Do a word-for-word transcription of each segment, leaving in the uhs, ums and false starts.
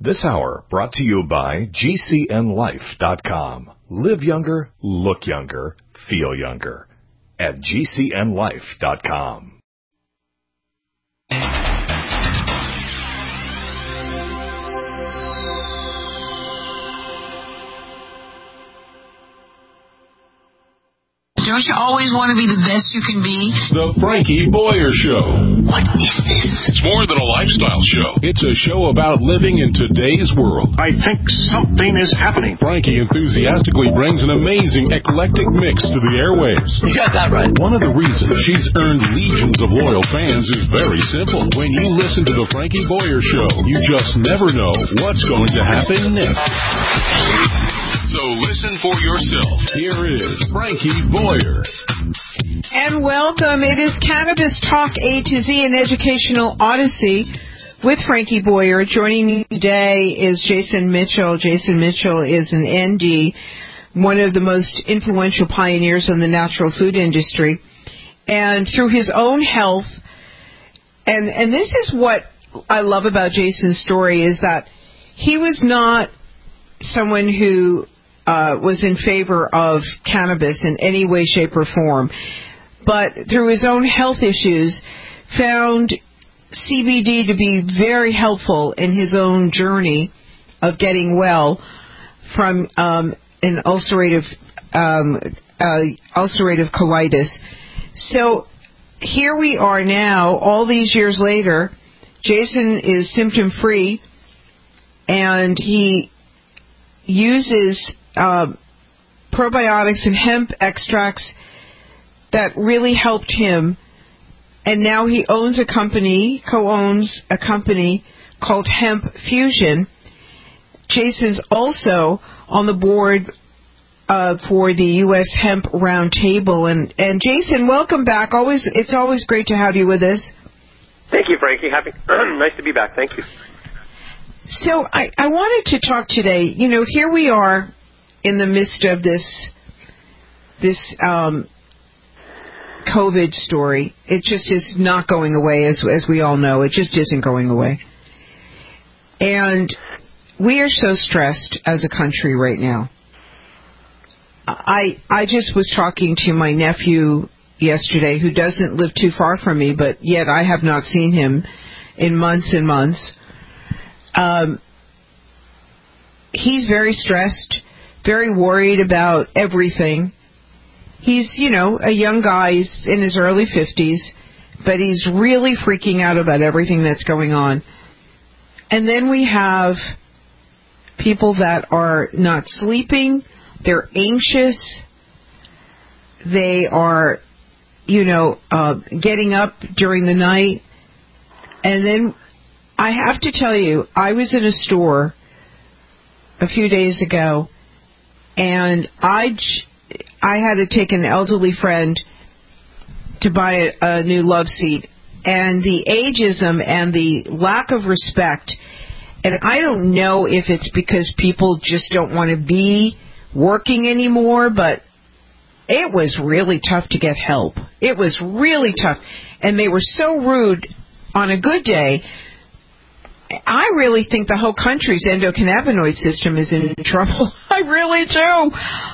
This hour brought to you by G C N life dot com. Live younger, look younger, feel younger at G C N life dot com. Don't you always want to be the best you can be? The Frankie Boyer Show. What is this? It's more than a lifestyle show. It's a show about living in today's world. I think something is happening. Frankie enthusiastically brings an amazing eclectic mix to the airwaves. You got that right. One of the reasons she's earned legions of loyal fans is very simple. When you listen to The Frankie Boyer Show, you just never know what's going to happen next. So listen for yourself. Here is Frankie Boyer. And welcome. It is Cannabis Talk A to Z, an educational odyssey with Frankie Boyer. Joining me today is Jason Mitchell. Jason Mitchell is an N D, one of the most influential pioneers in the natural food industry. And through his own health, and, and this is what I love about Jason's story, is that he was not someone who Uh, was in favor of cannabis in any way, shape, or form, but through his own health issues, found C B D to be very helpful in his own journey of getting well from um, an ulcerative um, uh, ulcerative colitis. So here we are now, all these years later. Jason is symptom-free, and he uses Uh, probiotics and hemp extracts that really helped him, and now he owns a company, co-owns a company called Hemp Fusion. Jason's also on the board uh, for the U S Hemp Roundtable, and and Jason, welcome back. Always, it's always great to have you with us. Thank you, Frankie. Happy, nice to be back. Thank you. So I, I wanted to talk today. You know, here we are in the midst of this this um, COVID story. It just is not going away, as as we all know. It just isn't going away. And we are so stressed as a country right now. I I just was talking to my nephew yesterday, who doesn't live too far from me, but yet I have not seen him in months and months. Um, he's very stressed, very worried about everything. He's, you know, a young guy. He's in his early fifties, but he's really freaking out about everything that's going on. And then we have people that are not sleeping. They're anxious. They are, you know, uh, getting up during the night. And then I have to tell you, I was in a store a few days ago, and I, I had to take an elderly friend to buy a, a new love seat. And the ageism and the lack of respect, and I don't know if it's because people just don't want to be working anymore, but it was really tough to get help. It was really tough. And they were so rude on a good day. I really think the whole country's endocannabinoid system is in trouble. I really do.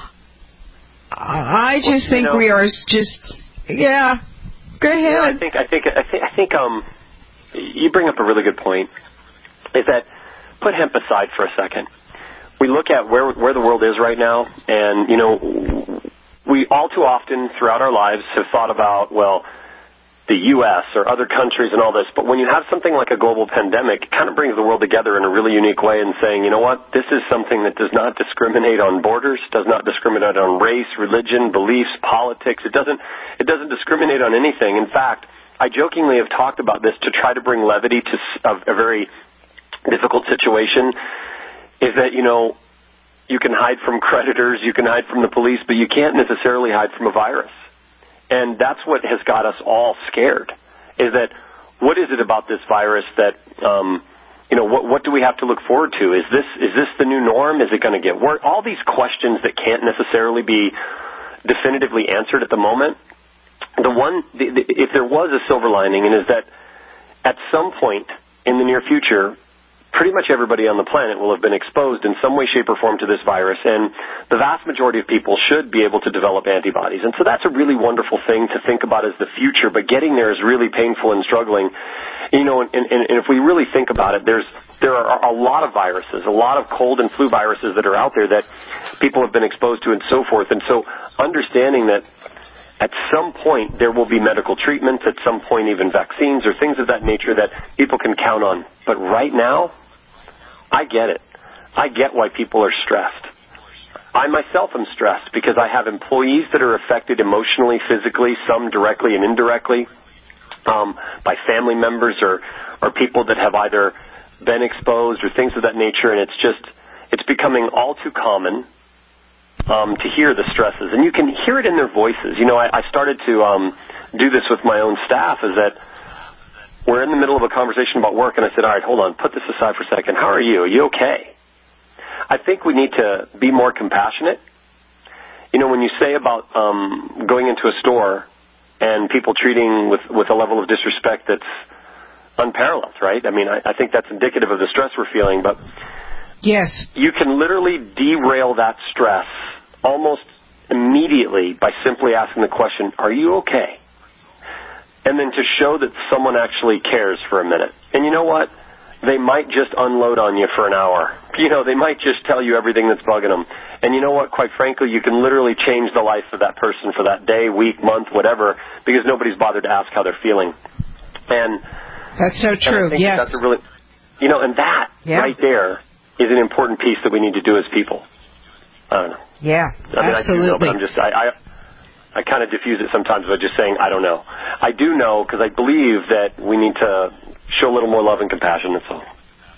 I just well, think know, we are just, yeah. Go ahead. You know, I think I think I think I think um, you bring up a really good point. Is that put hemp aside for a second? We look at where where the world is right now, and you know, we all too often throughout our lives have thought about, well, the U S or other countries and all this, but when you have something like a global pandemic, it kind of brings the world together in a really unique way and saying, you know what, this is something that does not discriminate on borders, does not discriminate on race, religion, beliefs, politics. It doesn't, it doesn't discriminate on anything. In fact, I jokingly have talked about this to try to bring levity to a, a very difficult situation, is that, you know, you can hide from creditors, you can hide from the police, but you can't necessarily hide from a virus. And that's what has got us all scared, is that what is it about this virus that, um, you know, what, what do we have to look forward to? Is this is this the new norm? Is it going to get worse? All these questions that can't necessarily be definitively answered at the moment. The one, the, the, if there was a silver lining, and is that at some point in the near future, pretty much everybody on the planet will have been exposed in some way, shape, or form to this virus, and the vast majority of people should be able to develop antibodies. And so that's a really wonderful thing to think about as the future, but getting there is really painful and struggling. You know, and, and, and if we really think about it, there's there are a lot of viruses, a lot of cold and flu viruses that are out there that people have been exposed to and so forth. And so understanding that at some point there will be medical treatments, at some point even vaccines or things of that nature that people can count on. But right now, I get it. I get why people are stressed. I myself am stressed because I have employees that are affected emotionally, physically, some directly and indirectly, um, by family members or, or people that have either been exposed or things of that nature, and it's just, it's becoming all too common um, to hear the stresses. And you can hear it in their voices. You know, I, I started to um, do this with my own staff, is that we're in the middle of a conversation about work, and I said, all right, hold on, put this aside for a second. How are you? Are you okay? I think we need to be more compassionate. You know, when you say about um, going into a store and people treating with, with a level of disrespect that's unparalleled, right? I mean, I, I think that's indicative of the stress we're feeling, but yes, you can literally derail that stress almost immediately by simply asking the question, are you okay? And then to show that someone actually cares for a minute. And you know what? They might just unload on you for an hour. You know, they might just tell you everything that's bugging them. And you know what? Quite frankly, you can literally change the life of that person for that day, week, month, whatever, because nobody's bothered to ask how they're feeling. And that's so true. I think yes, that that's a really, you know, and that yeah. right there is an important piece that we need to do as people. I don't know. Yeah, I mean, absolutely. I do know, but I'm just, I, I, I kind of diffuse it sometimes by just saying, I don't know. I do know because I believe that we need to show a little more love and compassion, that's all.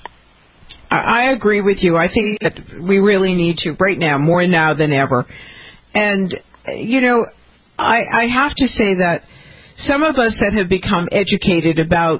I agree with you. I think that we really need to right now, more now than ever. And, you know, I, I have to say that some of us that have become educated about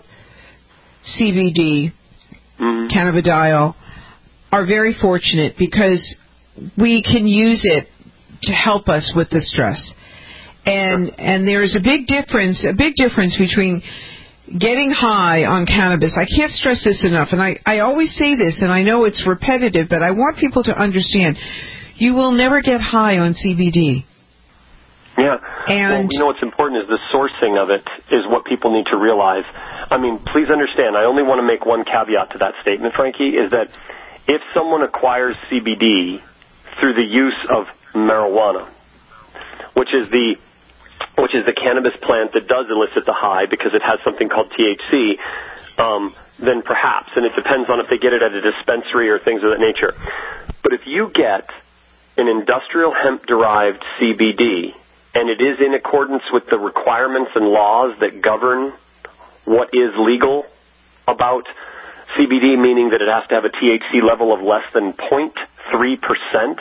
C B D, mm-hmm. cannabidiol, are very fortunate because we can use it to help us with the stress. And sure. and there's a big difference, a big difference between getting high on cannabis. I can't stress this enough, and I, I always say this, and I know it's repetitive, but I want people to understand, you will never get high on C B D. Yeah. And well, you know what's important is the sourcing of it is what people need to realize. I mean, please understand, I only want to make one caveat to that statement, Frankie, is that if someone acquires C B D through the use of marijuana, which is the which is the cannabis plant that does elicit the high because it has something called T H C, um, then perhaps, and it depends on if they get it at a dispensary or things of that nature. But if you get an industrial hemp-derived C B D, and it is in accordance with the requirements and laws that govern what is legal about C B D, meaning that it has to have a T H C level of less than zero point three percent,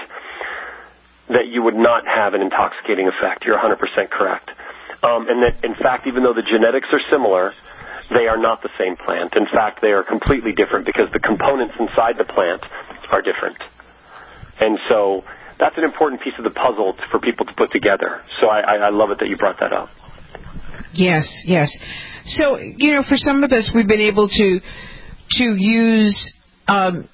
that you would not have an intoxicating effect. You're one hundred percent correct. Um, and that, in fact, even though the genetics are similar, they are not the same plant. In fact, they are completely different because the components inside the plant are different. And so that's an important piece of the puzzle for people to put together. So I, I, I love it that you brought that up. Yes, yes. So, you know, for some of us, we've been able to to use um,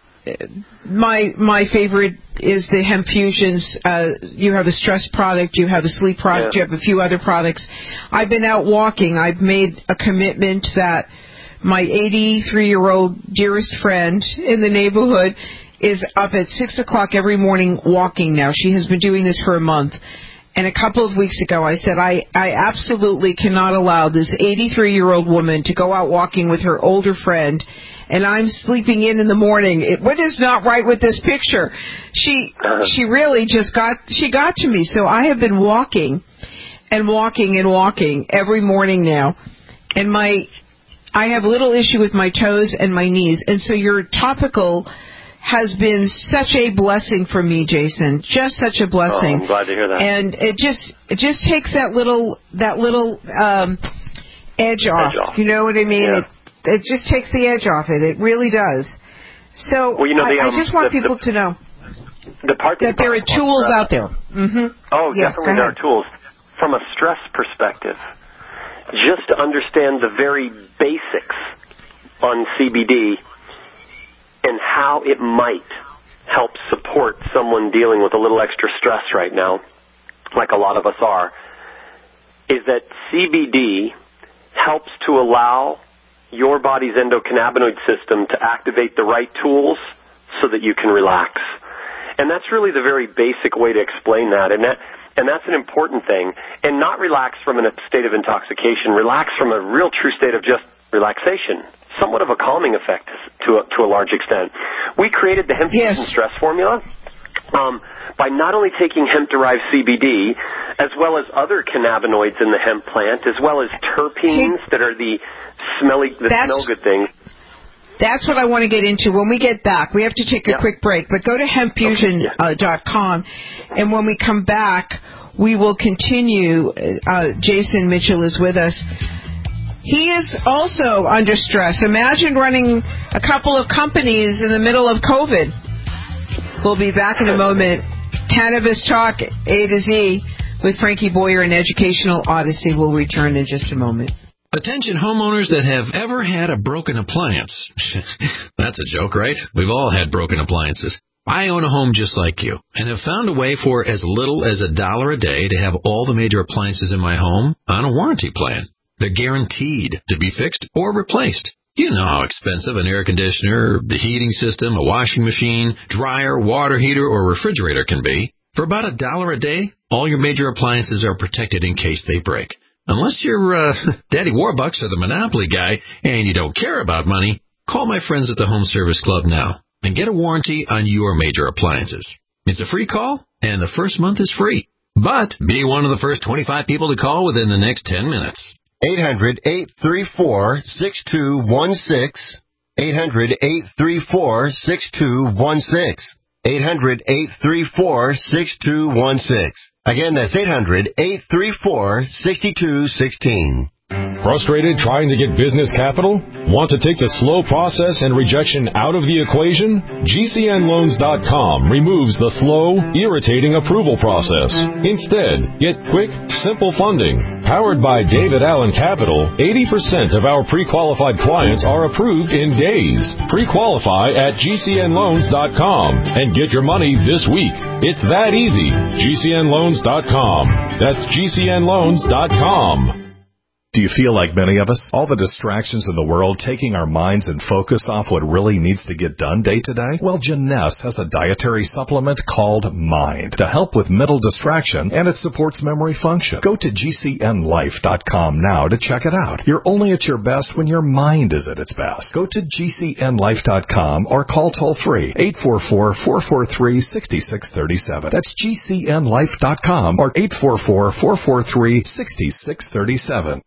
my my favorite is the hemp fusions. Uh, you have a stress product, you have a sleep product, yeah. you have a few other products. I've been out walking. I've made a commitment that my eighty-three-year-old dearest friend in the neighborhood is up at six o'clock every morning walking now. She has been doing this for a month. And a couple of weeks ago, I said, I, I absolutely cannot allow this eighty-three-year-old woman to go out walking with her older friend, and I'm sleeping in in the morning. It, what is not right with this picture? She she really just got, she got to me. So I have been walking and walking and walking every morning now. And my, I have a little issue with my toes and my knees. And so your topical has been such a blessing for me, Jason. Just such a blessing. Oh, I'm glad to hear that. And it just it just takes that little that little um, edge, off, edge off. You know what I mean? Yeah. It it just takes the edge off it. It really does. So well, you know, the, I, um, I just want the, people the, to know the part that, that there are tools stress. out there. Mm-hmm. Oh, yes, definitely there are tools. From a stress perspective, just to understand the very basics on C B D, and how it might help support someone dealing with a little extra stress right now, like a lot of us are, is that C B D helps to allow your body's endocannabinoid system to activate the right tools so that you can relax. And that's really the very basic way to explain that. And that, and that's an important thing. And not relax from a state of intoxication. Relax from a real true state of just relaxation. Somewhat of a calming effect to a, to a large extent. We created the hemp yes. stress formula um, by not only taking hemp-derived C B D, as well as other cannabinoids in the hemp plant, as well as terpenes that are the smelly, the smell good things. That's what I want to get into. When we get back, we have to take a yeah. quick break, but go to hemp fusion dot com, uh, and when we come back, we will continue. Uh, Jason Mitchell is with us. He is also under stress. Imagine running a couple of companies in the middle of COVID. We'll be back in a moment. Cannabis Talk A to Z with Frankie Boyer and Educational Odyssey. We'll return in just a moment. Attention homeowners that have ever had a broken appliance. That's a joke, right? We've all had broken appliances. I own a home just like you and have found a way for as little as a dollar a day to have all the major appliances in my home on a warranty plan. They're guaranteed to be fixed or replaced. You know how expensive an air conditioner, the heating system, a washing machine, dryer, water heater, or refrigerator can be. For about a dollar a day, all your major appliances are protected in case they break. Unless you're uh, Daddy Warbucks or the Monopoly guy and you don't care about money, call my friends at the Home Service Club now and get a warranty on your major appliances. It's a free call, and the first month is free. But be one of the first twenty-five people to call within the next ten minutes. eight hundred, eight three four, six two one six. eight hundred, eight three four, six two one six. eight hundred, eight three four, six two one six. Again, that's eight hundred, eight three four, six two one six. Frustrated trying to get business capital? Want to take the slow process and rejection out of the equation? G C N loans dot com removes the slow, irritating approval process. Instead, get quick, simple funding. Powered by David Allen Capital, eighty percent of our pre-qualified clients are approved in days. Pre-qualify at G C N loans dot com and get your money this week. It's that easy. G C N loans dot com. That's G C N loans dot com. Do you feel like many of us? All the distractions in the world taking our minds and focus off what really needs to get done day to day? Well, Jeunesse has a dietary supplement called Mind to help with mental distraction, and it supports memory function. Go to G C N life dot com now to check it out. You're only at your best when your mind is at its best. Go to G C N life dot com or call toll-free eight four four, four four three, six six three seven. That's G C N life dot com or eight four four, four four three, six six three seven.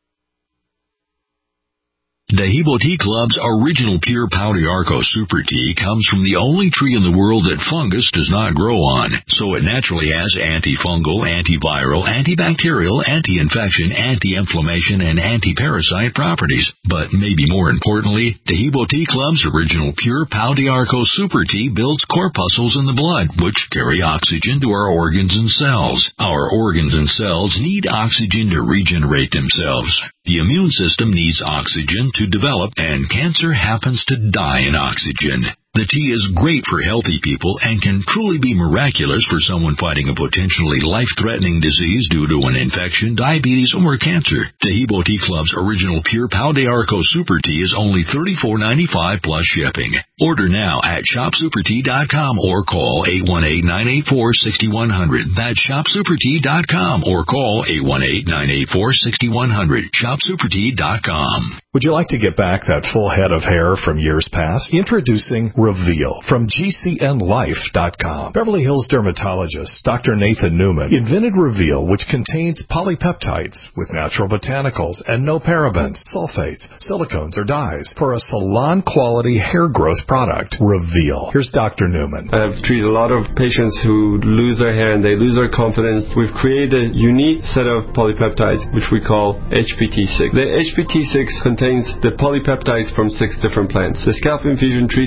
Dehibo Tea Club's original pure Pau d'Arco Super Tea comes from the only tree in the world that fungus does not grow on, so it naturally has antifungal, antiviral, antibacterial, anti-infection, anti-inflammation, and anti-parasite properties. But maybe more importantly, Dehibo Tea Club's original pure Pau d'Arco Super Tea builds corpuscles in the blood, which carry oxygen to our organs and cells. Our organs and cells need oxygen to regenerate themselves. The immune system needs oxygen to develop, and cancer happens to die in oxygen. The tea is great for healthy people and can truly be miraculous for someone fighting a potentially life-threatening disease due to an infection, diabetes, or cancer. Dehibo Tea Club's original pure Pau d'Arco Super Tea is only thirty-four ninety-five plus shipping. Order now at shop super tea dot com or call eight one eight, nine eight four, six one zero zero. That's shop super tea dot com or call eight one eight, nine eight four, six one zero zero. shop super tea dot com. Would you like to get back that full head of hair from years past? Introducing Reveal from G C N life dot com. Beverly Hills dermatologist Doctor Nathan Newman invented Reveal, which contains polypeptides with natural botanicals and no parabens, sulfates, silicones, or dyes for a salon-quality hair growth product. Reveal. Here's Doctor Newman. I've treated a lot of patients who lose their hair and they lose their confidence. We've created a unique set of polypeptides, which we call H P T six. The H P T six contains the polypeptides from six different plants. The scalp infusion treatment should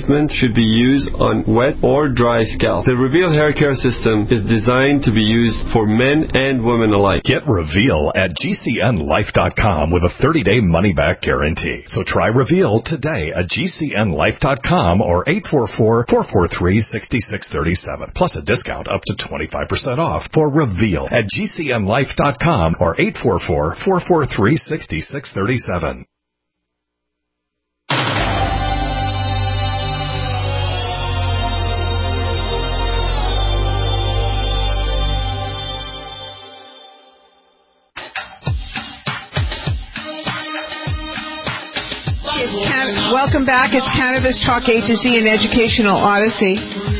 should be used on wet or dry scalp. The Reveal hair care system is designed to be used for men and women alike. Get Reveal at G C N life dot com with a thirty-day money-back guarantee. So try Reveal today at G C N life dot com or eight four four, four four three, six six three seven, plus a discount up to twenty-five percent off for Reveal at G C N life dot com or eight four four, four four three, six six three seven. Welcome back. It's Cannabis Talk A to Z, an educational odyssey.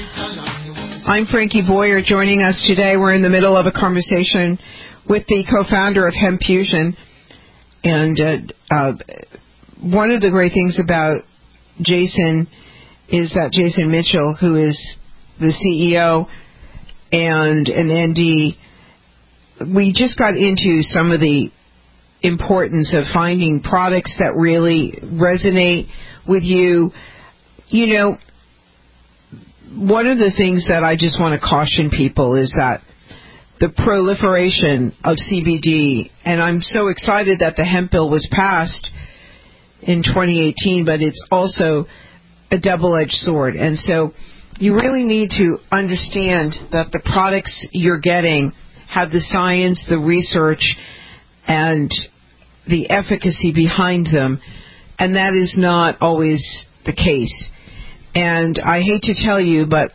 I'm Frankie Boyer. Joining us today, we're in the middle of a conversation with the co-founder of Hemp Fusion. And uh, uh, one of the great things about Jason is that Jason Mitchell, who is the C E O and an N D, we just got into some of the importance of finding products that really resonate with you. You know, one of the things that I just want to caution people is that the proliferation of C B D, and I'm so excited that the hemp bill was passed in twenty eighteen, but it's also a double-edged sword. And so you really need to understand that the products you're getting have the science, the research, and the efficacy behind them, and that is not always the case. And I hate to tell you, but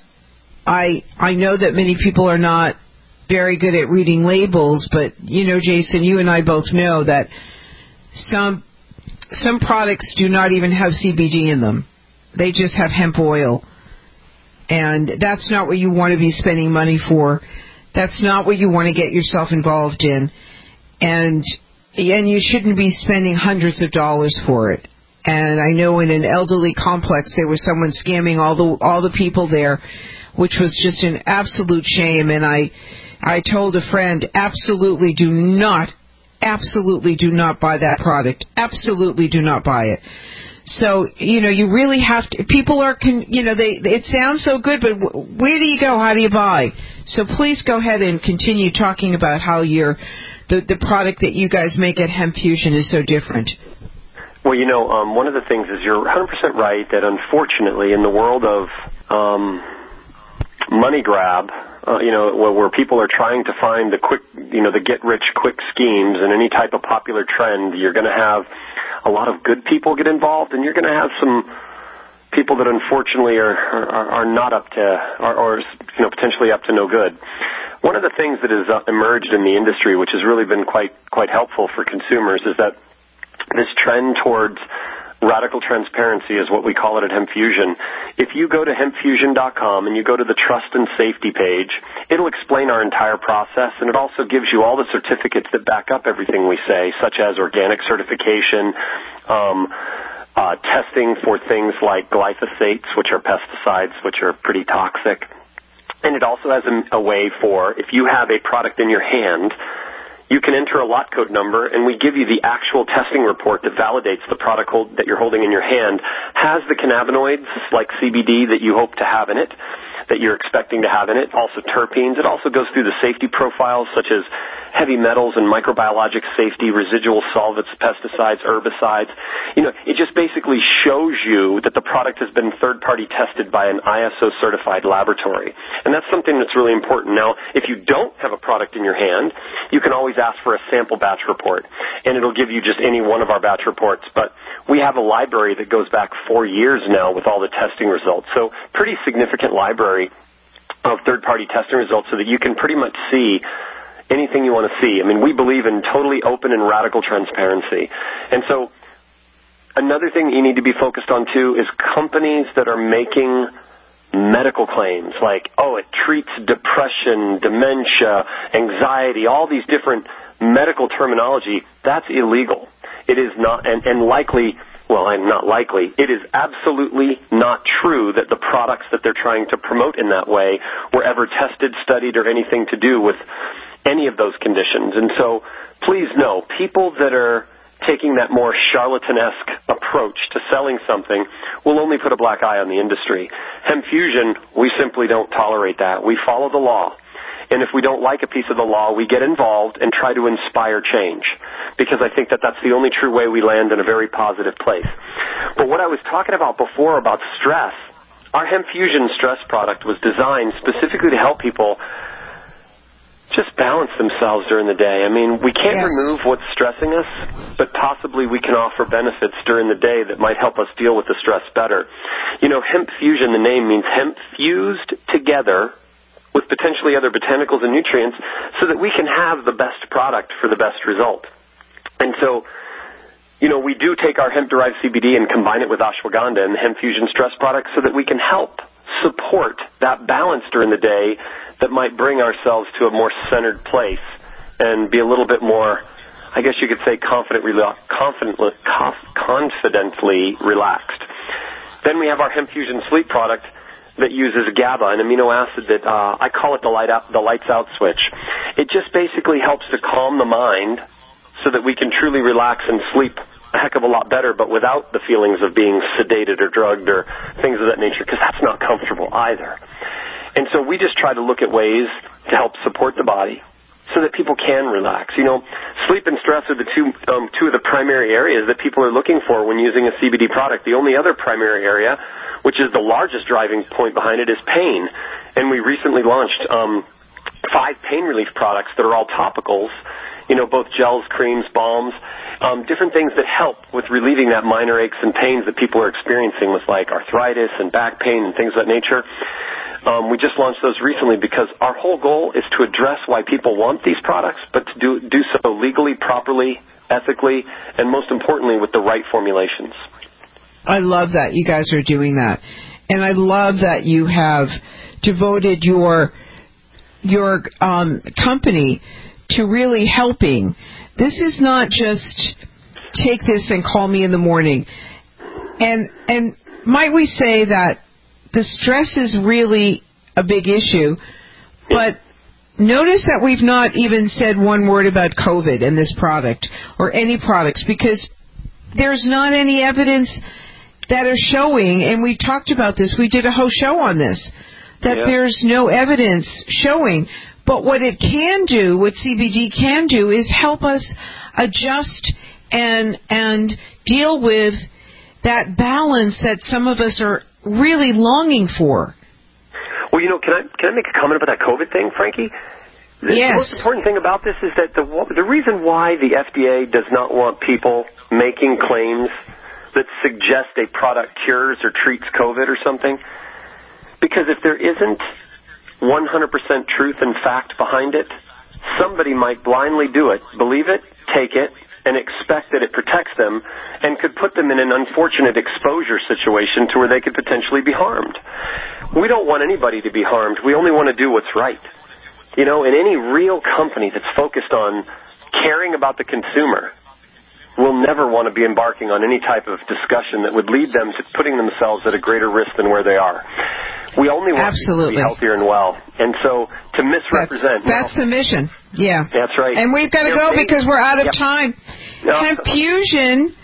I I know that many people are not very good at reading labels, but you know, Jason, you and I both know that some some products do not even have C B D in them. They just have hemp oil. And that's not what you want to be spending money for. That's not what you want to get yourself involved in. And and you shouldn't be spending hundreds of dollars for it. And I know in an elderly complex there was someone scamming all the all the people there, which was just an absolute shame. And I I told a friend, absolutely do not, absolutely do not buy that product. Absolutely do not buy it. So, you know, you really have to, people are, con, you know, they, it sounds so good, but where do you go? How do you buy? So please go ahead and continue talking about how your, the, the product that you guys make at Hemp Fusion is so different. Well, you know, um, one of the things is you're one hundred percent right that unfortunately in the world of um, money grab, uh, you know, where, where people are trying to find the quick, you know, the get-rich-quick schemes and any type of popular trend, you're going to have a lot of good people get involved, and you're going to have some people that unfortunately are are, are not up to, or, or you know, potentially up to no good. One of the things that has uh, emerged in the industry, which has really been quite quite helpful for consumers, is that this trend towards radical transparency is what we call it at Hemp Fusion. If you go to hemp fusion dot com and you go to the trust and safety page, it'll explain our entire process, and it also gives you all the certificates that back up everything we say, such as organic certification, um, uh, testing for things like glyphosates, which are pesticides, which are pretty toxic. And it also has a, a way for, if you have a product in your hand, you can enter a lot code number, and we give you the actual testing report that validates the product hold, that you're holding in your hand has the cannabinoids, like C B D, that you hope to have in it, that you're expecting to have in it, also terpenes. It also goes through the safety profiles, such as heavy metals and microbiologic safety, residual solvents, pesticides, herbicides. You know, it just basically shows you that the product has been third-party tested by an I S O-certified laboratory. And that's something that's really important. Now, if you don't have a product in your hand, you can always ask for a sample batch report, and it'll give you just any one of our batch reports. But we have a library that goes back four years now with all the testing results. So pretty significant library of third-party testing results so that you can pretty much see anything you want to see. I mean, we believe in totally open and radical transparency. And so another thing you need to be focused on, too, is companies that are making medical claims like, oh, it treats depression, dementia, anxiety, all these different medical terminology. That's illegal. It is not, and, and likely, well, and not likely, it is absolutely not true that the products that they're trying to promote in that way were ever tested, studied, or anything to do with any of those conditions. And so please know, people that are taking that more charlatanesque approach to selling something will only put a black eye on the industry. Hemp Fusion, we simply don't tolerate that. We follow the law. And if we don't like a piece of the law, we get involved and try to inspire change, because I think that that's the only true way we land in a very positive place. But what I was talking about before about stress, our Hemp Fusion stress product was designed specifically to help people just balance themselves during the day. I mean, we can't yes. remove what's stressing us, but possibly we can offer benefits during the day that might help us deal with the stress better. You know, Hemp Fusion, the name means hemp fused together with potentially other botanicals and nutrients so that we can have the best product for the best result. And so, you know, we do take our hemp-derived C B D and combine it with ashwagandha and the Hemp Fusion stress product so that we can help support that balance during the day that might bring ourselves to a more centered place and be a little bit more, I guess you could say, confident, confidently, confidently relaxed. Then we have our Hemp Fusion sleep product that uses GABA, an amino acid that uh, I call it the light out, the lights out switch. It just basically helps to calm the mind so that we can truly relax and sleep a heck of a lot better, but without the feelings of being sedated or drugged or things of that nature, because that's not comfortable either. And so we just try to look at ways to help support the body so that people can relax. You know, sleep and stress are the two um, two of the primary areas that people are looking for when using a C B D product. The only other primary area, which is the largest driving point behind it, is pain. And we recently launched um, five pain relief products that are all topicals, you know, both gels, creams, balms, um, different things that help with relieving that minor aches and pains that people are experiencing with, like, arthritis and back pain and things of that nature. Um, we just launched those recently because our whole goal is to address why people want these products, but to do, do so legally, properly, ethically, and most importantly, with the right formulations. I love that you guys are doing that. And I love that you have devoted your your um, company to really helping. This is not just take this and call me in the morning. And and might we say that the stress is really a big issue, but notice that we've not even said one word about COVID in this product or any products, because there's not any evidence that are showing, and we talked about this, we did a whole show on this, that yeah. there's no evidence showing. But what it can do, what C B D can do, is help us adjust and and deal with that balance that some of us are really longing for. Well, you know, can I can I make a comment about that COVID thing, Frankie? The, yes. the most important thing about this is that the the reason why the F D A does not want people making claims that suggest a product cures or treats COVID or something, because if there isn't one hundred percent truth and fact behind it, somebody might blindly do it, believe it, take it, and expect that it protects them, and could put them in an unfortunate exposure situation to where they could potentially be harmed. We don't want anybody to be harmed. We only want to do what's right. You know, and any real company that's focused on caring about the consumer will never want to be embarking on any type of discussion that would lead them to putting themselves at a greater risk than where they are. We only want Absolutely. to be healthier and well. And so to misrepresent... That's, that's well, the mission. Yeah. That's right. And we've got to go because we're out of yep. time. No. Hemp Fusion...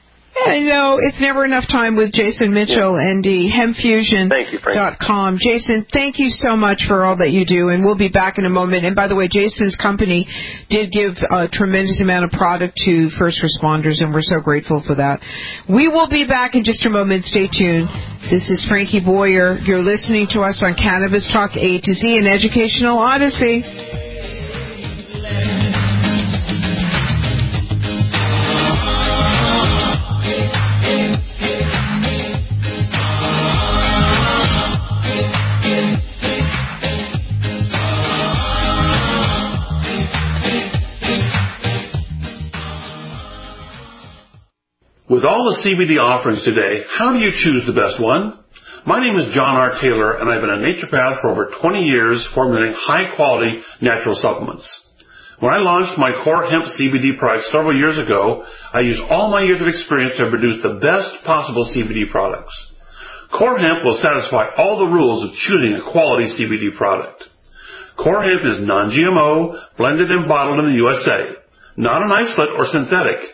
I know it's never enough time with Jason Mitchell, yeah. N D, hemp fusion dot com. Jason, thank you so much for all that you do, and we'll be back in a moment. And by the way, Jason's company did give a tremendous amount of product to first responders, and we're so grateful for that. We will be back in just a moment. Stay tuned. This is Frankie Boyer. You're listening to us on Cannabis Talk A to Z, an educational odyssey. With all the C B D offerings today, how do you choose the best one? My name is John R. Taylor, and I've been a naturopath for over twenty years formulating high-quality natural supplements. When I launched my Core Hemp C B D products several years ago, I used all my years of experience to produce the best possible C B D products. Core Hemp will satisfy all the rules of choosing a quality C B D product. Core Hemp is non G M O, blended and bottled in the U S A, not an isolate or synthetic.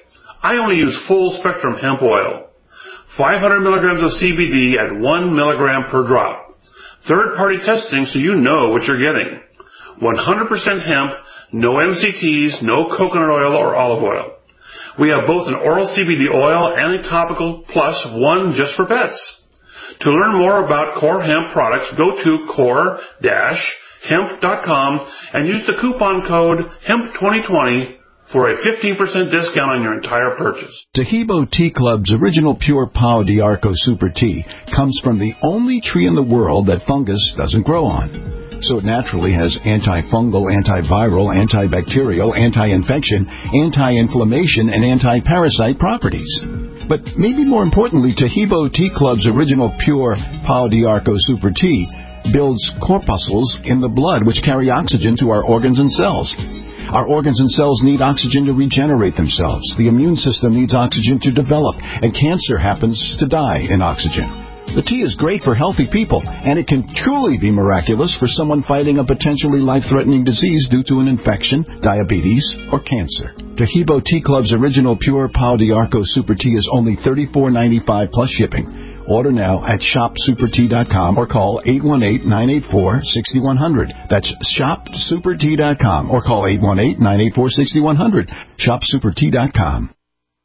I only use full-spectrum hemp oil. five hundred milligrams of C B D at one milligram per drop. Third-party testing so you know what you're getting. one hundred percent hemp, no M C Ts, no coconut oil or olive oil. We have both an oral C B D oil and a topical, plus one just for pets. To learn more about Core Hemp products, go to core dash hemp dot com and use the coupon code hemp twenty twenty for a fifteen percent discount on your entire purchase. Taheebo Tea Club's original pure Pau d'Arco Super Tea comes from the only tree in the world that fungus doesn't grow on. So it naturally has antifungal, antiviral, antibacterial, anti-infection, anti-inflammation, and anti-parasite properties. But maybe more importantly, Taheebo Tea Club's original pure Pau d'Arco Super Tea builds corpuscles in the blood which carry oxygen to our organs and cells. Our organs and cells need oxygen to regenerate themselves. The immune system needs oxygen to develop, and cancer happens to die in oxygen. The tea is great for healthy people, and it can truly be miraculous for someone fighting a potentially life-threatening disease due to an infection, diabetes, or cancer. Taheebo Tea Club's original pure Pau d'Arco Super Tea is only thirty-four ninety-five plus shipping. Order now at shop super tea dot com or call eight one eight, nine eight four, six one zero zero. That's shop super tea dot com or call eight one eight, nine eight four, six one zero zero. shop super tea dot com.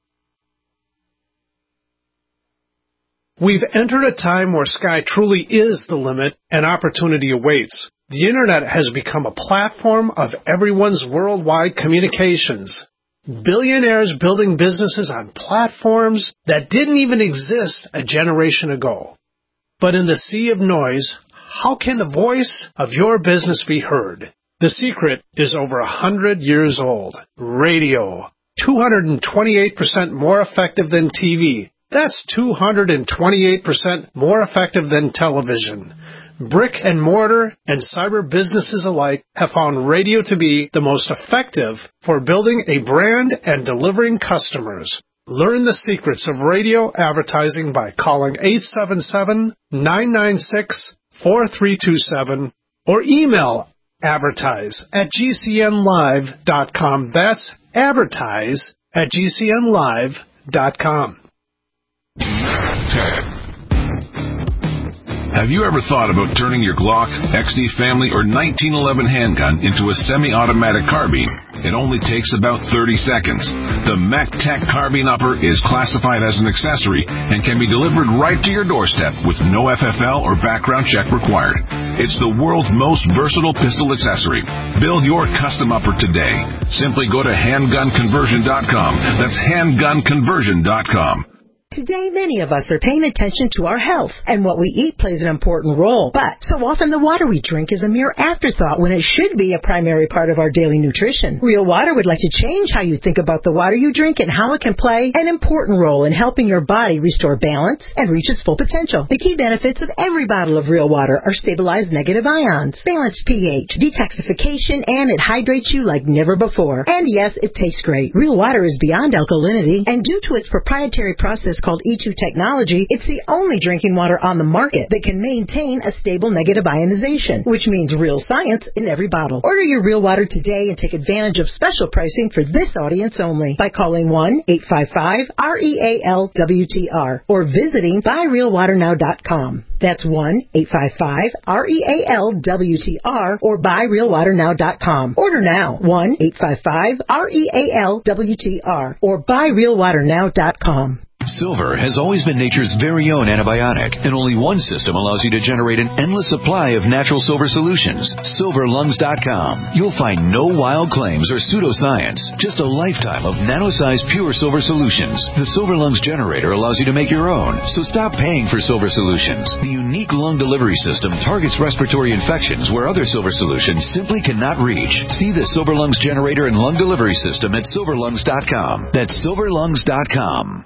We've entered a time where sky truly is the limit and opportunity awaits. The Internet has become a platform of everyone's worldwide communications. Billionaires building businesses on platforms that didn't even exist a generation ago. But in the sea of noise, how can the voice of your business be heard? The secret is over a hundred years old. Radio. two hundred twenty-eight percent more effective than T V. That's two hundred twenty-eight percent more effective than television. Brick and mortar and cyber businesses alike have found radio to be the most effective for building a brand and delivering customers. Learn the secrets of radio advertising by calling eight seven seven, nine nine six, four three two seven or email advertise at g c n live dot com. That's advertise at g c n live dot com. Have you ever thought about turning your Glock, X D Family, or nineteen eleven handgun into a semi-automatic carbine? It only takes about thirty seconds. The MacTech Carbine Upper is classified as an accessory and can be delivered right to your doorstep with no F F L or background check required. It's the world's most versatile pistol accessory. Build your custom upper today. Simply go to handgun conversion dot com. That's handgun conversion dot com. Today, many of us are paying attention to our health, and what we eat plays an important role. But so often the water we drink is a mere afterthought when it should be a primary part of our daily nutrition. Real Water would like to change how you think about the water you drink and how it can play an important role in helping your body restore balance and reach its full potential. The key benefits of every bottle of Real Water are stabilized negative ions, balanced pH, detoxification, and it hydrates you like never before. And yes, it tastes great. Real Water is beyond alkalinity, and due to its proprietary process called E two technology, it's the only drinking water on the market that can maintain a stable negative ionization, which means real science in every bottle. Order your Real Water today and take advantage of special pricing for this audience only by calling one eight five five, R E A L W T R or visiting buy real water now dot com. That's one eight five five, R E A L W T R or buy real water now dot com. Order now, one eight five five, R E A L W T R or buy real water now dot com. Silver has always been nature's very own antibiotic, and only one system allows you to generate an endless supply of natural silver solutions. silver lungs dot com. You'll find no wild claims or pseudoscience, just a lifetime of nano-sized pure silver solutions. The Silver Lungs generator allows you to make your own, so stop paying for silver solutions. The unique lung delivery system targets respiratory infections where other silver solutions simply cannot reach. See the Silver Lungs generator and lung delivery system at silver lungs dot com. That's silver lungs dot com.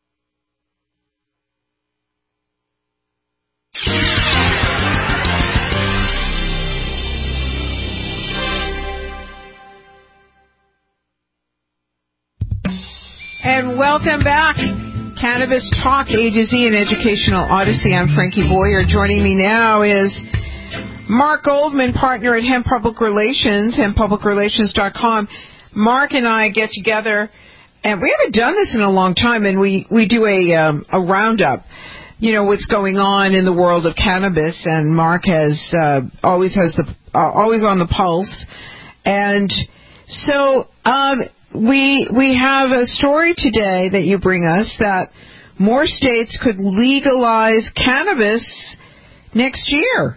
And welcome back. Cannabis Talk, A to Z, and Educational Odyssey. I'm Frankie Boyer. Joining me now is Mark Goldman, partner at Hemp Public Relations, hemp public relations dot com. Mark and I get together And we haven't done this in a long time, and we, we do a um, a roundup, you know, what's going on in the world of cannabis, and Mark has uh, always has the uh, always on the pulse. And so um, we we have a story today that you bring us that more states could legalize cannabis next year.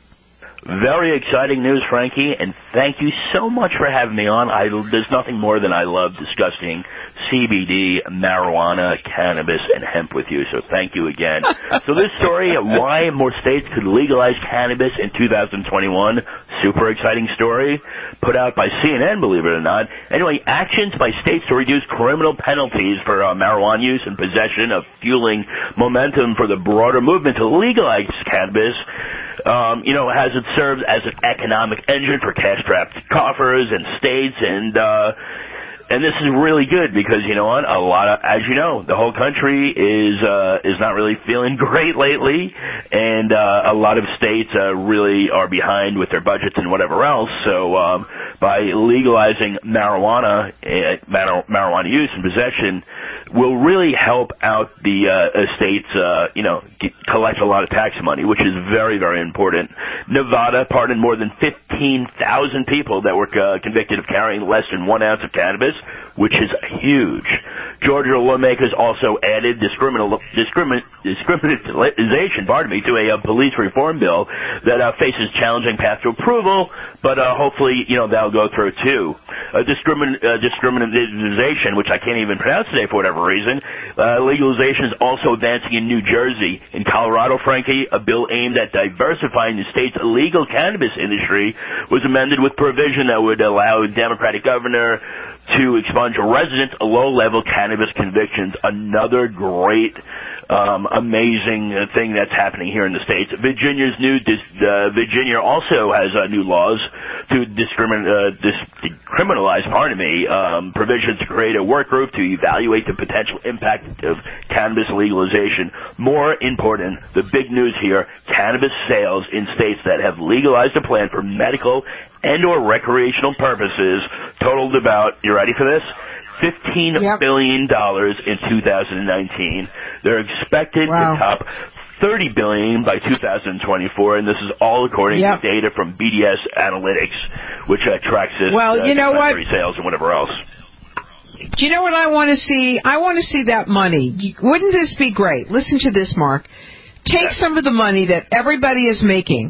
Very exciting news, Frankie, and thank you so much for having me on. I, there's nothing more than I love discussing C B D, marijuana, cannabis, and hemp with you, so thank you again. So this story, why more states could legalize cannabis in two thousand twenty-one, super exciting story, put out by C N N, believe it or not. Anyway, actions by states to reduce criminal penalties for uh, marijuana use and possession of fueling momentum for the broader movement to legalize cannabis. Um, you know, has it served as an economic engine for cash-strapped coffers and states, and uh, and this is really good because, you know what, a lot of, as you know, the whole country is uh, is not really feeling great lately, and uh, a lot of states uh, really are behind with their budgets and whatever else. So um, by legalizing marijuana, uh, mar- marijuana use and possession, will really help out the uh, states, uh, you know, get, collect a lot of tax money, which is very, very important. Nevada pardoned more than fifteen thousand people that were uh, convicted of carrying less than one ounce of cannabis, which is huge. Georgia lawmakers also added discrimin- discrimin- discrimination, pardon me, to a uh, police reform bill that uh, faces challenging path to approval, but uh, hopefully, you know, that'll go through too. Uh, discrimin- uh, discrimination, which I can't even pronounce today for whatever reason. Uh, legalization is also advancing in New Jersey. In Colorado, Frankie, a bill aimed at diversifying the state's illegal cannabis industry was amended with provision that would allow a Democratic governor to expunge residents' low-level cannabis convictions. Another great, um, amazing thing that's happening here in the States. Virginia's new, dis, uh, Virginia also has uh, new laws to discrimin- uh, dis- decriminalize, pardon me, um, provisions to create a work group to evaluate the potential impact of cannabis legalization. More important, the big news here, cannabis sales in states that have legalized a plant for medical and or recreational purposes totaled about, you ready for this? fifteen yep. billion dollars in two thousand nineteen. They're expected wow. to top thirty billion dollars by two thousand twenty-four, and this is all according yep. to data from B D S Analytics, which uh, tracks this well, uh, you know what? sales and whatever else. Do you know what I want to see? I want to see that money. Wouldn't this be great? Listen to this, Mark. Take yeah. some of the money that everybody is making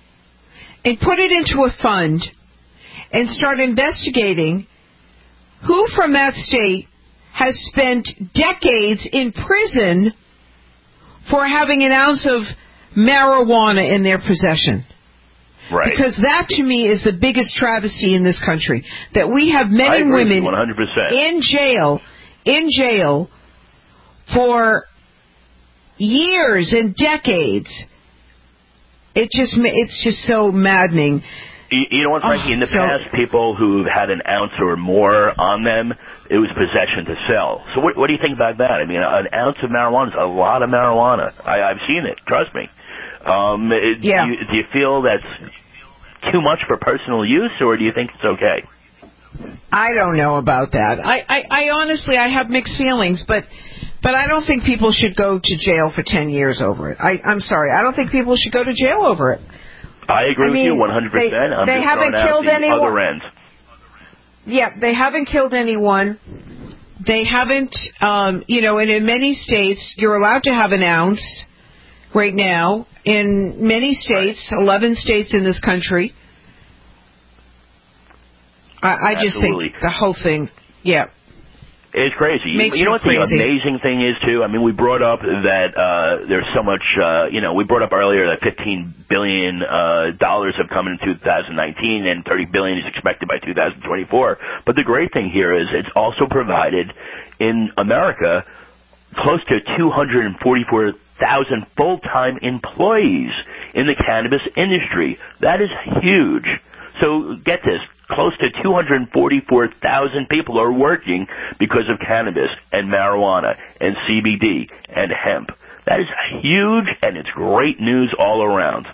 and put it into a fund and start investigating who from that state has spent decades in prison for having an ounce of marijuana in their possession. Right. Because that, to me, is the biggest travesty in this country, that we have men I and agree women one hundred percent. in jail, in jail for years and decades. It just, it's just so maddening. You, you know what, Frankie? Oh, in the so, past, people who've had an ounce or more on them, it was possession to sell. So what, what do you think about that? I mean, an ounce of marijuana is a lot of marijuana. I, I've seen it. Trust me. Um, it, yeah. do, you, do you feel that's too much for personal use, or do you think it's okay? I don't know about that. I, I, I honestly, I have mixed feelings, but but I don't think people should go to jail for ten years over it. I, I'm sorry. I don't think people should go to jail over it. I agree I with mean, you one hundred percent. They, I'm they just haven't throwing killed out the anyone. Other end. Yeah, they haven't killed anyone. They haven't, um, you know, and in many states, you're allowed to have an ounce right now. In many states, right. eleven states in this country. I, I just think the whole thing, yeah. It's crazy. Makes you know what crazy. the amazing thing is, too? I mean, we brought up that uh, there's so much, uh, you know, we brought up earlier that fifteen billion dollars uh, have come in two thousand nineteen and thirty billion dollars is expected by two thousand twenty-four. But the great thing here is it's also provided in America close to two hundred forty-four thousand full-time employees in the cannabis industry. That is huge. So get this. Close to two hundred forty-four thousand people are working because of cannabis and marijuana and C B D and hemp. That is huge, and it's great news all around.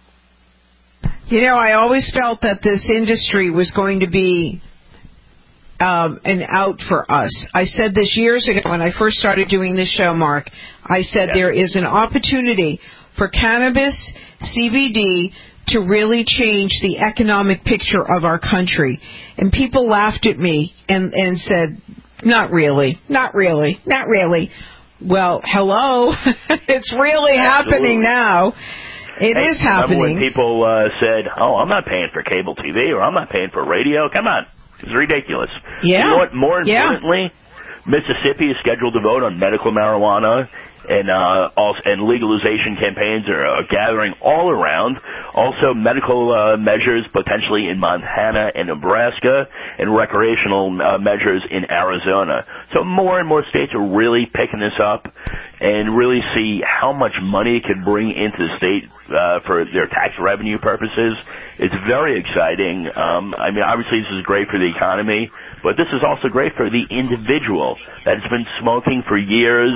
You know, I always felt that this industry was going to be um, an out for us. I said this years ago when I first started doing this show, Mark. I said yeah. there is an opportunity for cannabis, C B D, to really change the economic picture of our country. And people laughed at me and, and said, not really, not really, not really. Well, hello, it's really happening now. It hey, is happening. Remember when people uh, said, oh, I'm not paying for cable T V or I'm not paying for radio? Come on. It's ridiculous. Yeah. You know what? More yeah. importantly, Mississippi is scheduled to vote on medical marijuana, and uh, also, and legalization campaigns are uh, gathering all around. Also, medical uh, measures potentially in Montana and Nebraska, and recreational uh, measures in Arizona. So more and more states are really picking this up and really see how much money it could bring into the state uh, for their tax revenue purposes. It's very exciting. Um, I mean, obviously this is great for the economy, but this is also great for the individual that's been smoking for years,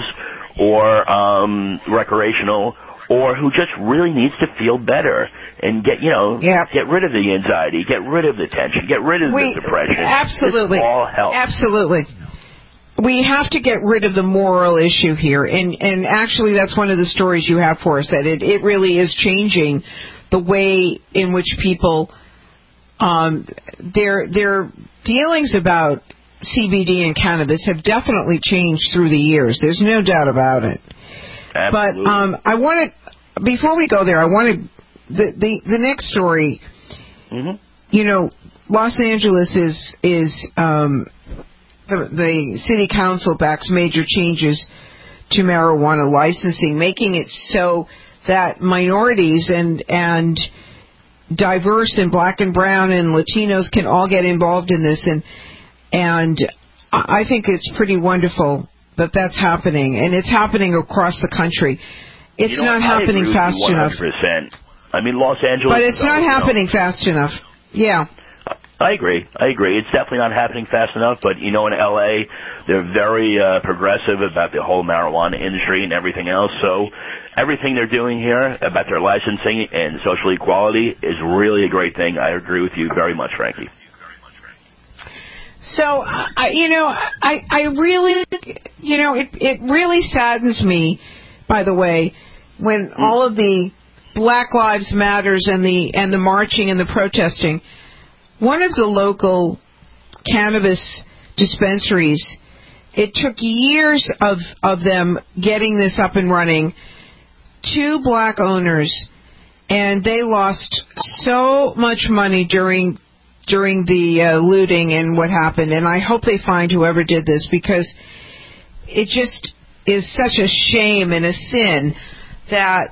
or um, recreational, or who just really needs to feel better and get, you know, yeah. get rid of the anxiety, get rid of the tension, get rid of we, the depression. Absolutely. This all helps. Absolutely. We have to get rid of the moral issue here, and, and actually that's one of the stories you have for us, that it, it really is changing the way in which people, um, their their dealings about C B D and cannabis have definitely changed through the years. There's no doubt about it. Absolutely. But um, I want to, before we go there, I want to, the, the, the next story, mm-hmm. you know, Los Angeles is, is um, the, the city council backs major changes to marijuana licensing, making it so that minorities and, and diverse and black and brown and Latinos can all get involved in this. And And I think it's pretty wonderful that that's happening, and it's happening across the country. It's you know, not happening fast one hundred enough. percent. I mean, Los Angeles... But it's not happening know. fast enough. Yeah. I agree. I agree. It's definitely not happening fast enough, but, you know, in L A, they're very uh, progressive about the whole marijuana industry and everything else, so everything they're doing here about their licensing and social equality is really a great thing. I agree with you very much, Frankie. So, I, you know, I, I really, you know, it, it really saddens me, by the way, when mm. all of the Black Lives Matters and the and the marching and the protesting, one of the local cannabis dispensaries, it took years of, of them getting this up and running, two black owners, and they lost so much money during during the uh, looting and what happened, and I hope they find whoever did this, because it just is such a shame and a sin that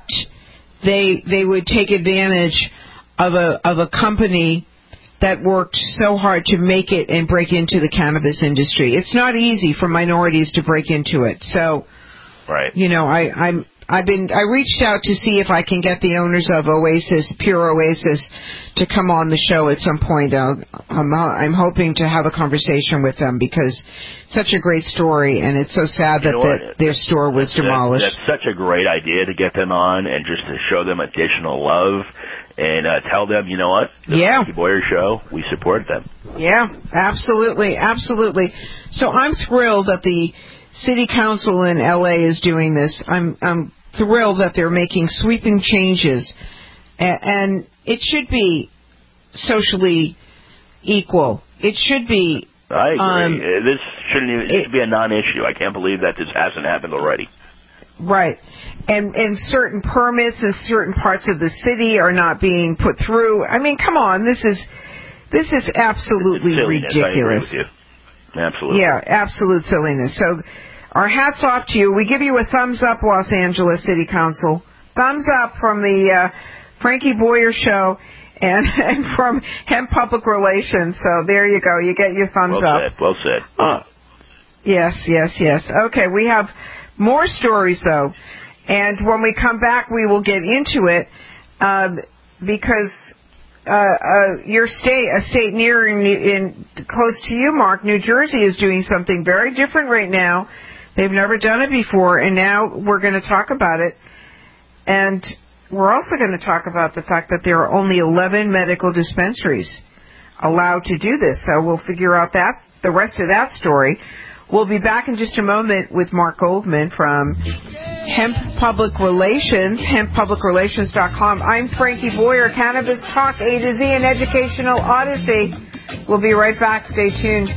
they they would take advantage of a of a company that worked so hard to make it and break into the cannabis industry. It's not easy for minorities to break into it. So, right. you know, I, I'm I've been I reached out to see if I can get the owners of Oasis, Pure Oasis, to come on the show at some point. Uh, I'm, I'm hoping to have a conversation with them, because it's such a great story, and it's so sad you that the, their store was that's, demolished. That's such a great idea to get them on and just to show them additional love and uh, tell them, you know what, the yeah. Frankie Boyer Show, we support them. Yeah, absolutely, absolutely. So I'm thrilled that the City Council in L A is doing this. I'm I'm thrilled that they're making sweeping changes, and, and it should be socially equal. It should be. I agree. Um, this shouldn't even, it should be a non-issue. I can't believe that this hasn't happened already. Right. And and certain permits in certain parts of the city are not being put through. I mean, come on, this is this is absolutely silliness. ridiculous. I agree with you. Absolutely. Yeah, absolute silliness. So our hats off to you. We give you a thumbs up, Los Angeles City Council. Thumbs up from the uh, Frankie Boyer Show and, and from Hemp Public Relations. So there you go. You get your thumbs well up. Said, well said. Uh, yes, yes, yes. Okay, we have more stories, though. And when we come back, we will get into it, um, because uh, uh, your state, a state near in, in close to you, Mark, New Jersey, is doing something very different right now. They've never done it before, and now we're going to talk about it. And we're also going to talk about the fact that there are only eleven medical dispensaries. allowed to do this. So we'll figure out that the rest of that story. We'll be back in just a moment with Mark Goldman from Hemp Public Relations, hemp public relations dot com. I'm Frankie Boyer, Cannabis Talk A to Z, an educational odyssey. We'll be right back. Stay tuned.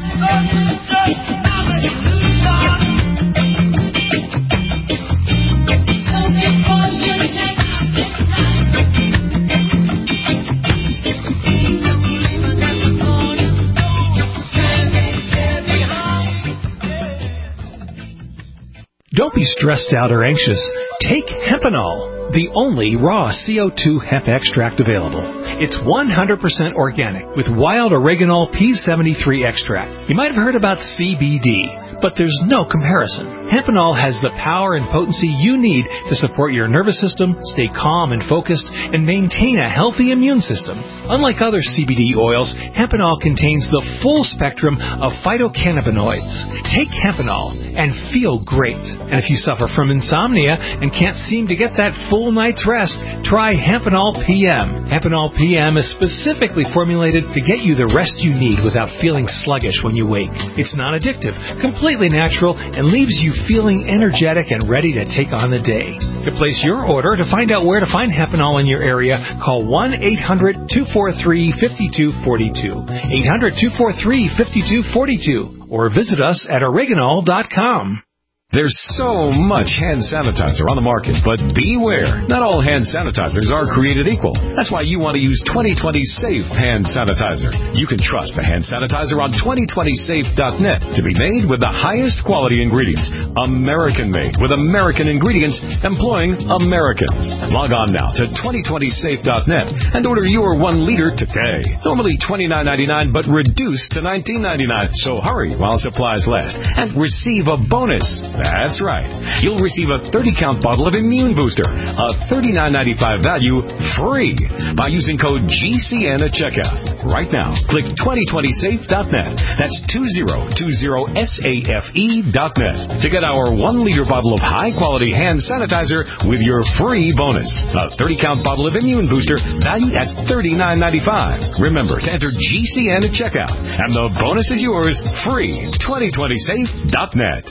Don't be stressed out or anxious. Take Hempanol, the only raw C O two hemp extract available. It's one hundred percent organic with wild oreganol P seventy-three extract. You might have heard about C B D, but there's no comparison. Hempanol has the power and potency you need to support your nervous system, stay calm and focused, and maintain a healthy immune system. Unlike other C B D oils, Hempanol contains the full spectrum of phytocannabinoids. Take Hempanol and feel great. And if you suffer from insomnia and can't seem to get that full night's rest, try Hempanol P M. Hempanol P M is specifically formulated to get you the rest you need without feeling sluggish when you wake. It's not addictive, completely natural, and leaves you feeling energetic and ready to take on the day. To place your order, to find out where to find Hempanol in your area, call one eight hundred two four three five two four two, eight hundred two four three five two four two, or visit us at oreganol dot com. There's so much hand sanitizer on the market, but beware. Not all hand sanitizers are created equal. That's why you want to use twenty twenty Safe Hand Sanitizer. You can trust the hand sanitizer on twenty twenty safe dot net to be made with the highest quality ingredients. American-made with American ingredients employing Americans. Log on now to twenty twenty safe dot net and order your one liter today. Normally twenty-nine ninety-nine, but reduced to nineteen ninety-nine. So hurry while supplies last and receive a bonus. That's right. You'll receive a thirty count bottle of Immune Booster, a thirty-nine ninety-five value, free by using code G C N at checkout. Right now, click twenty twenty safe dot net. That's two zero two zero safe dot net to get our one liter bottle of high-quality hand sanitizer with your free bonus. A thirty count bottle of Immune Booster valued at thirty-nine ninety-five. Remember to enter G C N at checkout, and the bonus is yours free. twenty twenty safe dot net.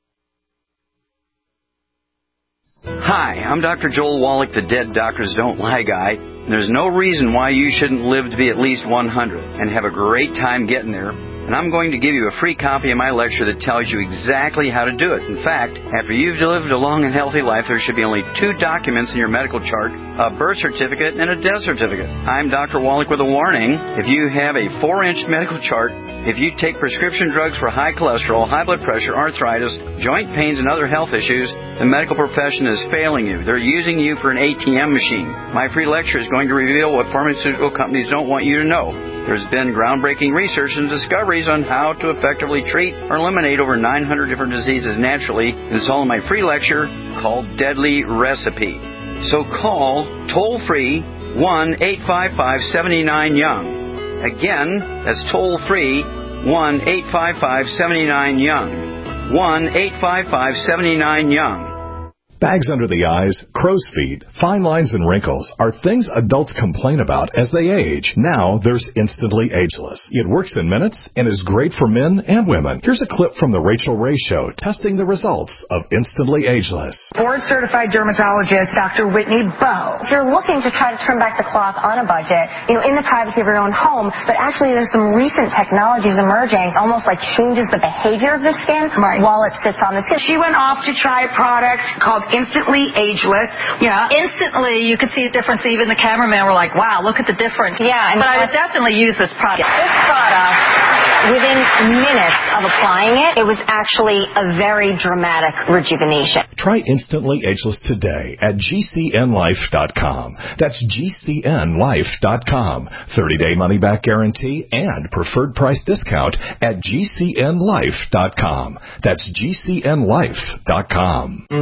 Hi, I'm Doctor Joel Wallach, the Dead Doctors Don't Lie guy. And there's no reason why you shouldn't live to be at least one hundred and have a great time getting there. And I'm going to give you a free copy of my lecture that tells you exactly how to do it. In fact, after you've lived a long and healthy life, there should be only two documents in your medical chart, a birth certificate and a death certificate. I'm Doctor Wallach with a warning. If you have a four-inch medical chart, if you take prescription drugs for high cholesterol, high blood pressure, arthritis, joint pains, and other health issues, the medical profession is failing you. They're using you for an A T M machine. My free lecture is going to reveal what pharmaceutical companies don't want you to know. There's been groundbreaking research and discoveries on how to effectively treat or eliminate over nine hundred different diseases naturally. It's all in my free lecture called Deadly Recipe. So call toll-free one eight five five seven nine young. Again, that's toll-free one eight five five seven nine young. one eight five five seven nine young. Bags under the eyes, crow's feet, fine lines, and wrinkles are things adults complain about as they age. Now there's Instantly Ageless. It works in minutes and is great for men and women. Here's a clip from the Rachel Ray Show testing the results of Instantly Ageless. Board-certified dermatologist Doctor Whitney Bowe. If you're looking to try to turn back the clock on a budget, you know, in the privacy of your own home, but actually there's some recent technologies emerging, almost like changes the behavior of the skin right. while it sits on the skin. She went off to try a product called Instantly Ageless. Yeah, instantly you could see a difference. Even the cameraman were like, wow, look at the difference. Yeah. And but I would definitely use this product. This product, within minutes of applying it, it was actually a very dramatic rejuvenation. Try Instantly Ageless today at G C N life dot com. That's G C N life dot com. thirty-day money-back guarantee and preferred price discount at G C N life dot com. That's G C N life dot com.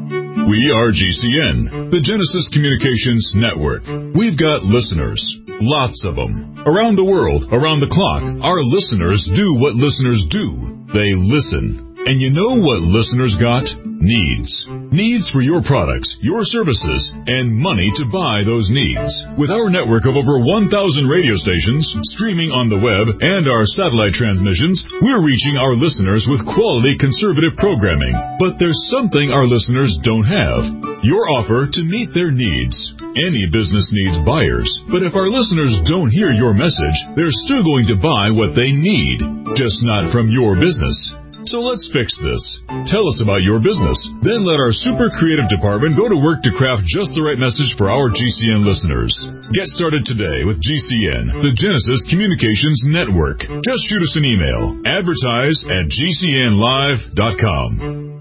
We are G C N, the Genesis Communications Network. We've got listeners, lots of them. Around the world, around the clock, our listeners do what listeners do. They listen. And you know what listeners got? Needs. Needs for your products, your services, and money to buy those needs. With our network of over one thousand radio stations, streaming on the web, and our satellite transmissions, we're reaching our listeners with quality conservative programming. But there's something our listeners don't have. Your offer to meet their needs. Any business needs buyers, but if our listeners don't hear your message, they're still going to buy what they need, just not from your business. So let's fix this. Tell us about your business. Then let our super creative department go to work to craft just the right message for our G C N listeners. Get started today with G C N, the Genesis Communications Network. Just shoot us an email. Advertise at G C N live dot com.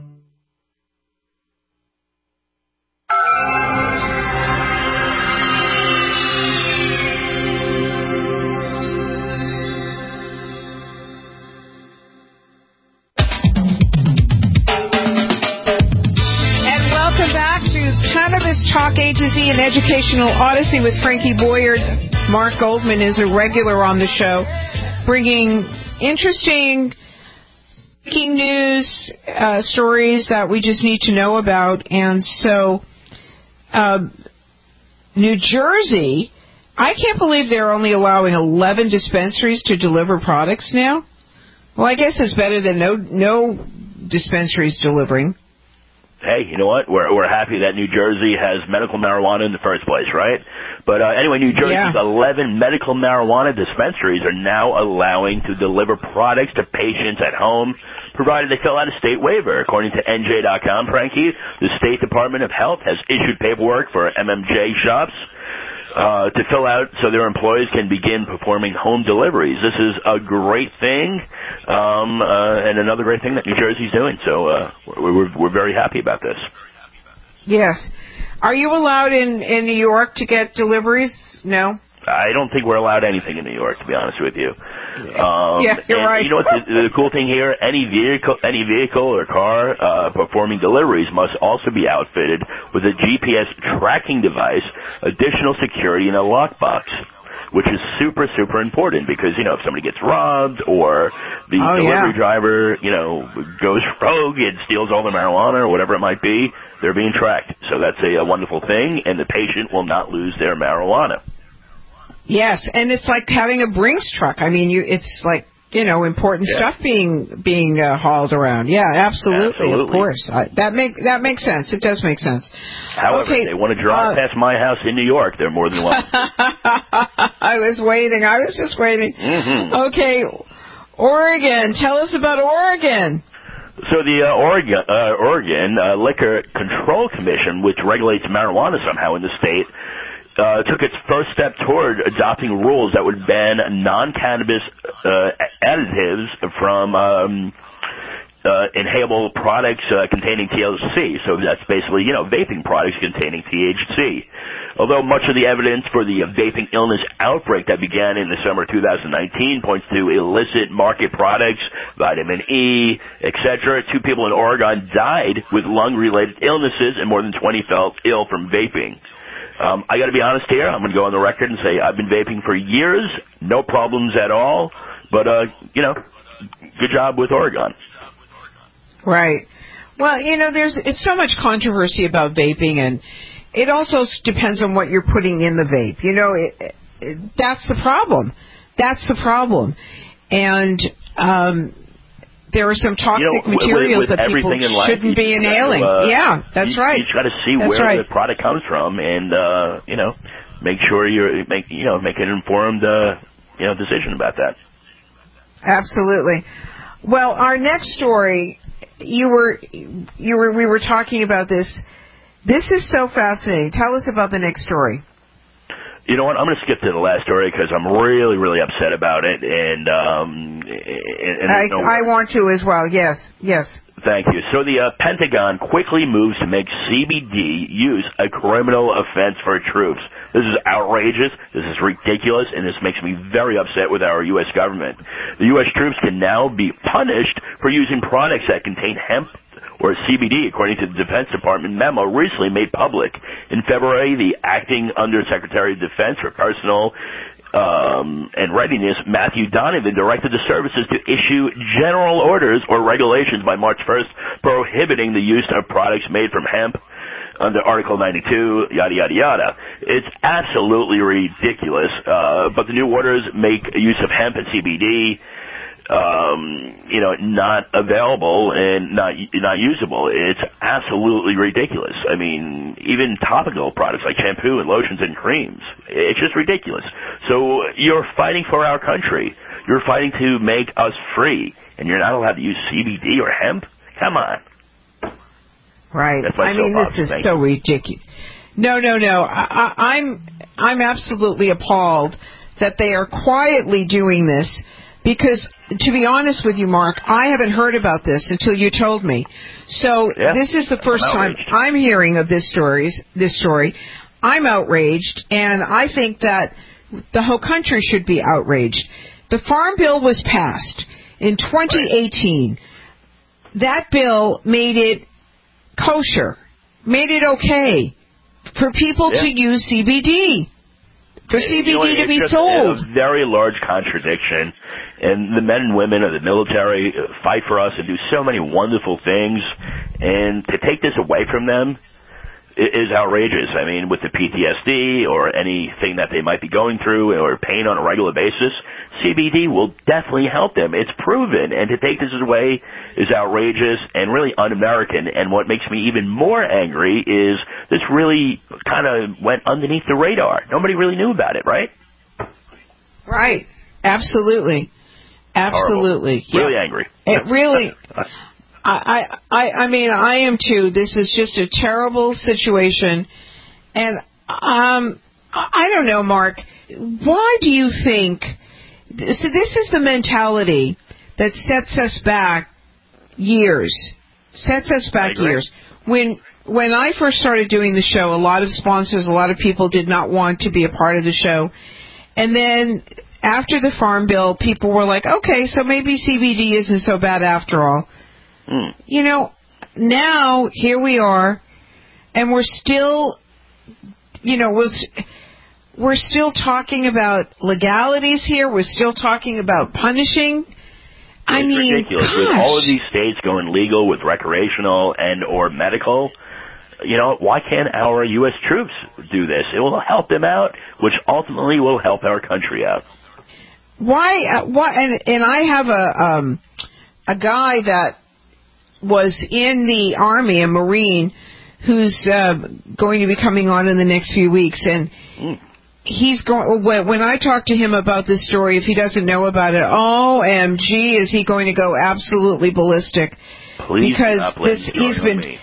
Talk A to Z, an educational odyssey with Frankie Boyer. Mark Goldman is a regular on the show, bringing interesting breaking news uh, stories that we just need to know about. And so, uh, New Jersey, I can't believe they're only allowing eleven dispensaries to deliver products now. Well, I guess it's better than no no dispensaries delivering. Hey, you know what? We're we're happy that New Jersey has medical marijuana in the first place, right? But uh, anyway, New Jersey's yeah. eleven medical marijuana dispensaries are now allowing to deliver products to patients at home, provided they fill out a state waiver. According to N J dot com, Frankie, the State Department of Health has issued paperwork for M M J shops uh, to fill out so their employees can begin performing home deliveries. This is a great thing, um, uh, and another great thing that New Jersey's doing. So uh, we're, we're, we're very happy about this. Yes. Are you allowed in, in New York to get deliveries? No? I don't think we're allowed anything in New York, to be honest with you. Um, yeah, you're and right. You know what? The, the cool thing here, any vehicle, any vehicle or car uh, performing deliveries must also be outfitted with a G P S tracking device, additional security, and a lockbox, which is super, super important because, you know, if somebody gets robbed or the oh, delivery yeah. driver, you know, goes rogue and steals all the marijuana or whatever it might be, they're being tracked. So that's a, a wonderful thing, and the patient will not lose their marijuana. Yes, and it's like having a Brinks truck. I mean, you it's like, you know, important yeah. stuff being being uh, hauled around. Yeah, absolutely, absolutely. Of course. I, that make that makes sense. It does make sense. However, okay, if they want to drive uh, past my house in New York, they're more than welcome. I was waiting. I was just waiting. Mm-hmm. Okay, Oregon. Tell us about Oregon. So the uh, Oregon, uh, Oregon uh, Liquor Control Commission, which regulates marijuana somehow in the state, Uh, took its first step toward adopting rules that would ban non-cannabis uh, additives from um, uh, inhalable products uh, containing T H C. So that's basically, you know, vaping products containing T H C. Although much of the evidence for the vaping illness outbreak that began in the summer two thousand nineteen points to illicit market products, vitamin E, et cetera, two people in Oregon died with lung-related illnesses and more than twenty fell ill from vaping. Um, I got to be honest here. I'm going to go on the record and say I've been vaping for years, no problems at all. But uh, you know, good job with Oregon. Right. Well, you know, there's it's so much controversy about vaping, and it also depends on what you're putting in the vape. You know, it, it, that's the problem. That's the problem, and um, there are some toxic you know, materials with, with that people life, shouldn't be you inhaling. know, uh, yeah, that's you, right. You got to see that's where right. the product comes from, and uh, you know, make sure you make you know make an informed uh, you know decision about that. Absolutely. Well, our next story, you were you were we were talking about this. This is so fascinating. Tell us about the next story. You know what? I'm going to skip to the last story because I'm really, really upset about it, and um, and, and I, no I want to as well. Yes, yes. Thank you. So the uh, Pentagon quickly moves to make C B D use a criminal offense for troops. This is outrageous. This is ridiculous, and this makes me very upset with our U S government. The U S troops can now be punished for using products that contain hemp or C B D, according to the Defense Department memo recently made public. In February, the acting Undersecretary of Defense for Personnel um, and Readiness, Matthew Donovan, directed the services to issue general orders or regulations by March first prohibiting the use of products made from hemp under Article ninety-two, yada, yada, yada. It's absolutely ridiculous, uh, but the new orders make use of hemp and C B D, um, you know, not available and not not usable. It's absolutely ridiculous. I mean, even topical products like shampoo and lotions and creams, it's just ridiculous. So you're fighting for our country. You're fighting to make us free, and you're not allowed to use C B D or hemp? Come on. Right. I mean, this is so ridiculous. No, no, no. I, I, I'm I'm absolutely appalled that they are quietly doing this because, to be honest with you, Mark, I haven't heard about this until you told me. So yeah, this is the first time I'm hearing of this stories. This story. I'm outraged, and I think that the whole country should be outraged. The Farm Bill was passed in twenty eighteen. Right. That bill made it kosher, made it okay for people yeah. to use C B D, for C B D you know, to be just sold. A very large contradiction, and the men and women of the military fight for us and do so many wonderful things, and to take this away from them is outrageous. I mean, with the P T S D or anything that they might be going through or pain on a regular basis, C B D will definitely help them. It's proven, and to take this away is outrageous and really un-American. And what makes me even more angry is this really kind of went underneath the radar. Nobody really knew about it, right? Right. Absolutely. Absolutely. Horrible. Really yeah. angry. It really... I, I, I mean, I am too. This is just a terrible situation. And um, I don't know, Mark, why do you think... So this is the mentality that sets us back years. Sets us back years. When when I first started doing the show, a lot of sponsors, a lot of people did not want to be a part of the show. And then after the Farm Bill, people were like, okay, so maybe C B D isn't so bad after all. Mm. You know, now here we are, and we're still, you know, we're, we're still talking about legalities here. We're still talking about punishing. I it's mean, ridiculous. gosh. With all of these states going legal with recreational and or medical, you know, why can't our U S troops do this? It will help them out, which ultimately will help our country out. Why? Uh, why? And and I have a um, a guy that was in the Army, a Marine, who's uh, going to be coming on in the next few weeks, and mm. he's going. When, when I talk to him about this story, if he doesn't know about it, O M G, is he going to go absolutely ballistic? Please because do not blame this he's been. Me.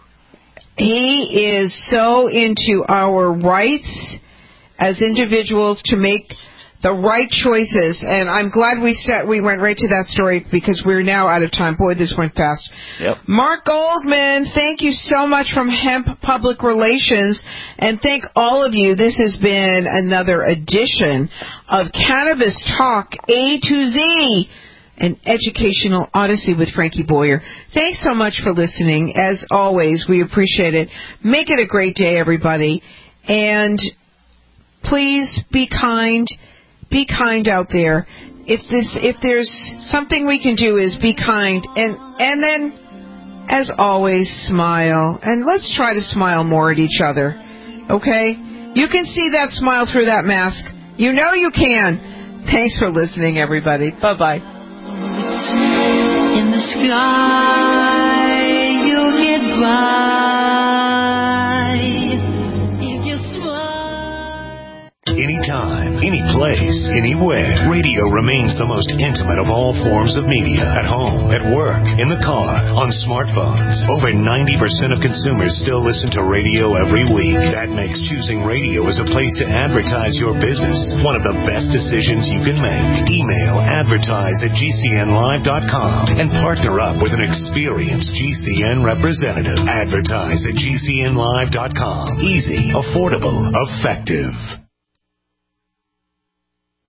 He is so into our rights as individuals to make the right choices, and I'm glad we set, we went right to that story because we're now out of time. Boy, this went fast. Yep. Mark Goldman, thank you so much from Hemp Public Relations, and thank all of you. This has been another edition of Cannabis Talk A to Z, an educational odyssey with Frankie Boyer. Thanks so much for listening. As always, we appreciate it. Make it a great day, everybody, and please be kind. Be kind out there. If this, if there's something we can do, is be kind, and and then, as always, smile. And let's try to smile more at each other. Okay? You can see that smile through that mask. You know you can. Thanks for listening, everybody. Bye bye. In the sky, you'll get by if you smile. Anytime, any place, anywhere, radio remains the most intimate of all forms of media. At home, at work, in the car, on smartphones. Over ninety percent of consumers still listen to radio every week. That makes choosing radio as a place to advertise your business one of the best decisions you can make. Email advertise at G C N live dot com and partner up with an experienced G C N representative. Advertise at G C N live dot com. Easy, affordable, effective.